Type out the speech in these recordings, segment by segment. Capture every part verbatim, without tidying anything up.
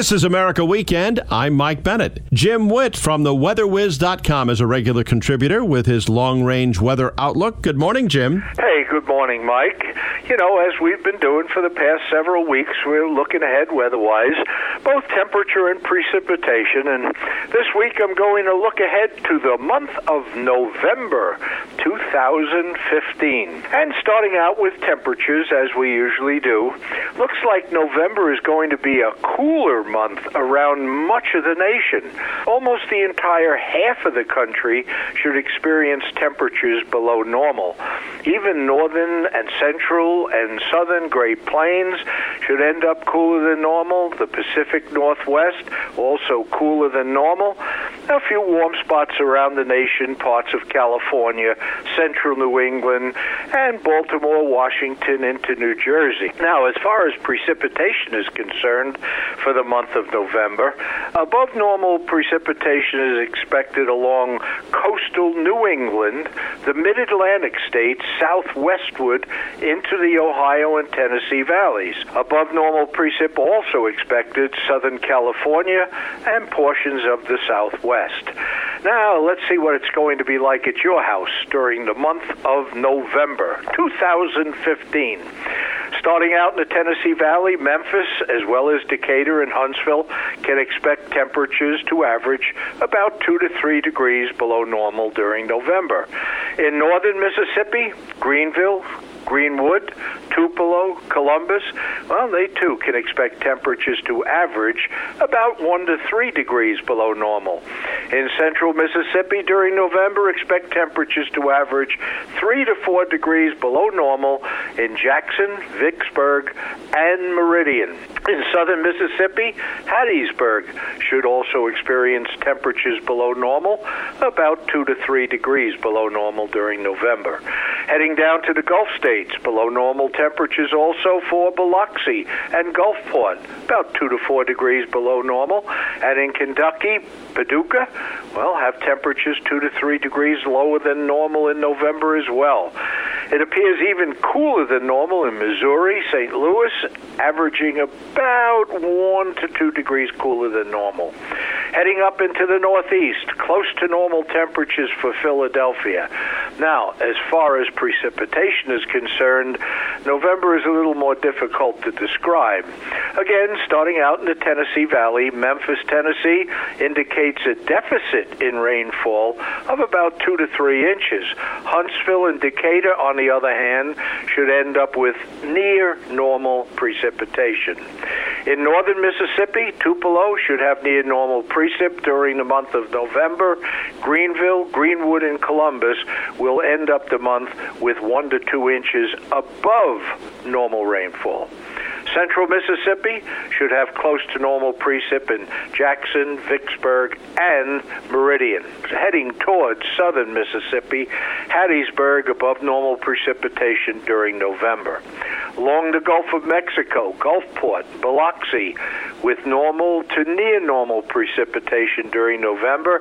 This is America Weekend. I'm Mike Bennett. Jim Witt from the weather wiz dot com is a regular contributor with his long-range weather outlook. Good morning, Jim. Hey, good morning, Mike. You know, as we've been doing for the past several weeks, we're looking ahead weather-wise, both temperature and precipitation. And this week I'm going to look ahead to the month of November two thousand fifteen. And starting out with temperatures, as we usually do, looks like November is going to be a cooler month around much of the nation. Almost the entire half of the country should experience temperatures below normal. Even northern and central and southern Great Plains should end up cooler than normal. The Pacific Northwest also cooler than normal. A few warm spots around the nation, parts of California, central New England, and Baltimore, Washington, into New Jersey. Now, as far as precipitation is concerned for the month of November, above normal precipitation is expected along coastal New England, the mid-Atlantic states, southwestward into the Ohio and Tennessee valleys. Above normal precip also expected southern California and portions of the southwest. Now, let's see what it's going to be like at your house during the month of November two thousand fifteen. Starting out in the Tennessee Valley, Memphis, as well as Decatur and Huntsville, can expect temperatures to average about two to three degrees below normal during November. In northern Mississippi, Greenville, Greenwood, Tupelo, Columbus, well, they too can expect temperatures to average about one to three degrees below normal. In central Mississippi during November, expect temperatures to average three to four degrees below normal in Jackson, Vicksburg, and Meridian. In southern Mississippi, Hattiesburg should also experience temperatures below normal, about two to three degrees below normal during November. Heading down to the Gulf states, below normal temperatures also for Biloxi and Gulfport, about two to four degrees below normal. And in Kentucky, Paducah, well, have temperatures two to three degrees lower than normal in November as well. It appears even cooler than normal in Missouri, Saint Louis, averaging about one to two degrees cooler than normal. Heading up into the northeast, close to normal temperatures for Philadelphia. Now, as far as precipitation is concerned, November is a little more difficult to describe. Again, starting out in the Tennessee Valley, Memphis, Tennessee indicates a deficit in rainfall of about two to three inches. Huntsville and Decatur, on the other hand, should end up with near normal precipitation. In northern Mississippi, Tupelo should have near normal precip during the month of November. Greenville, Greenwood, and Columbus will end up the month with one to two inches above normal rainfall. Central Mississippi should have close to normal precip in Jackson, Vicksburg, and Meridian. Heading towards southern Mississippi, Hattiesburg above normal precipitation during November. Along the Gulf of Mexico, Gulfport, Biloxi, with normal to near normal precipitation during November.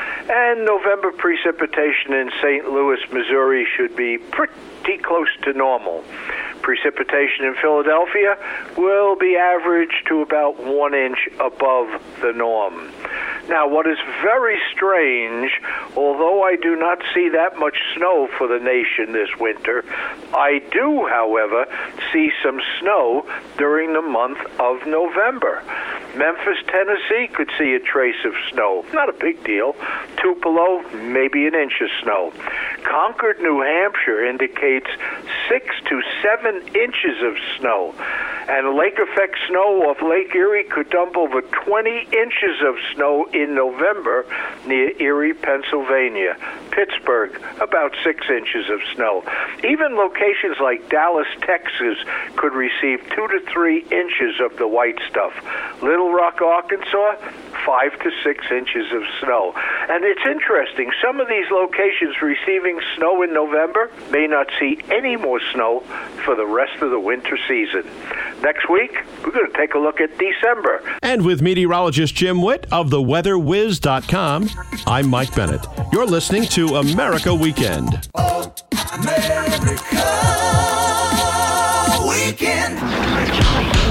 And November precipitation in Saint Louis, Missouri should be pretty close to normal. Precipitation in Philadelphia will be averaged to about one inch above the norm. Now, what is very strange, although I do not see that much snow for the nation this winter, I do, however, see some snow during the month of November. Memphis, Tennessee could see a trace of snow. Not a big deal. Tupelo, maybe an inch of snow. Concord, New Hampshire indicates six to seven inches of snow. And lake effect snow off Lake Erie could dump over twenty inches of snow in November near Erie, Pennsylvania. Pittsburgh, about six inches of snow. Even locations like Dallas, Texas could receive two to three inches of the white stuff. Little Rock, Arkansas, five to six inches of snow. And it's interesting, some of these locations receiving snow in November may not see any more snow for the rest of the winter season. Next week, we're going to take a look at December. And with meteorologist Jim Witt of the weather wiz dot com, I'm Mike Bennett. You're listening to America Weekend. Oh, America Weekend.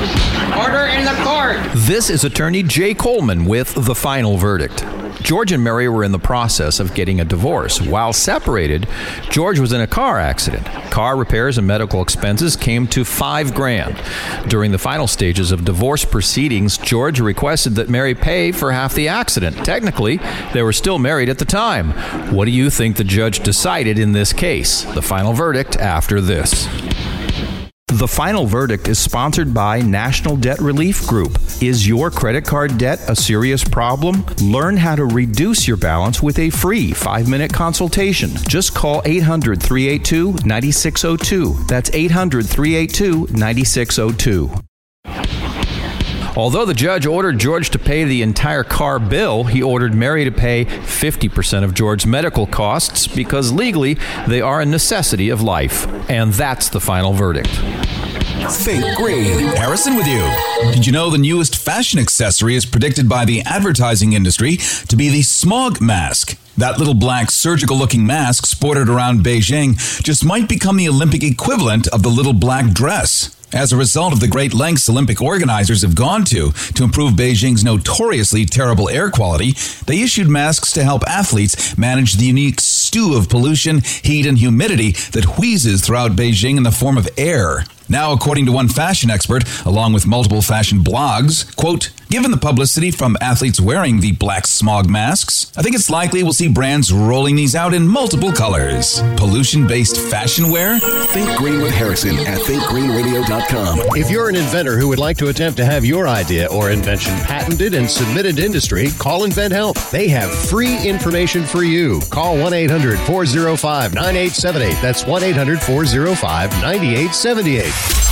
Order in the court. This is attorney Jay Coleman with the final verdict. George and Mary were in the process of getting a divorce. While separated, George was in a car accident. Car repairs and medical expenses came to five grand. During the final stages of divorce proceedings, George requested that Mary pay for half the accident. Technically, they were still married at the time. What do you think the judge decided in this case? The final verdict after this. The final verdict is sponsored by National Debt Relief Group. Is your credit card debt a serious problem? Learn how to reduce your balance with a free five-minute consultation. Just call eight hundred, three eight two, nine six zero two. That's eight hundred, three eight two, nine six zero two. Although the judge ordered George to pay the entire car bill, he ordered Mary to pay fifty percent of George's medical costs because legally they are a necessity of life. And that's the final verdict. Think Green. Harrison with you. Did you know the newest fashion accessory is predicted by the advertising industry to be the smog mask? That little black surgical-looking mask sported around Beijing just might become the Olympic equivalent of the little black dress. As a result of the great lengths Olympic organizers have gone to to improve Beijing's notoriously terrible air quality, they issued masks to help athletes manage the unique stew of pollution, heat, and humidity that wheezes throughout Beijing in the form of air. Now, according to one fashion expert, along with multiple fashion blogs, quote, given the publicity from athletes wearing the black smog masks, I think it's likely we'll see brands rolling these out in multiple colors. Pollution-based fashion wear? Think Green with Harrison at think green radio dot com. If you're an inventor who would like to attempt to have your idea or invention patented and submitted to industry, call InventHelp. They have free information for you. Call one eight hundred, four oh five, nine eight seven eight. That's one eight hundred, four oh five, nine eight seven eight.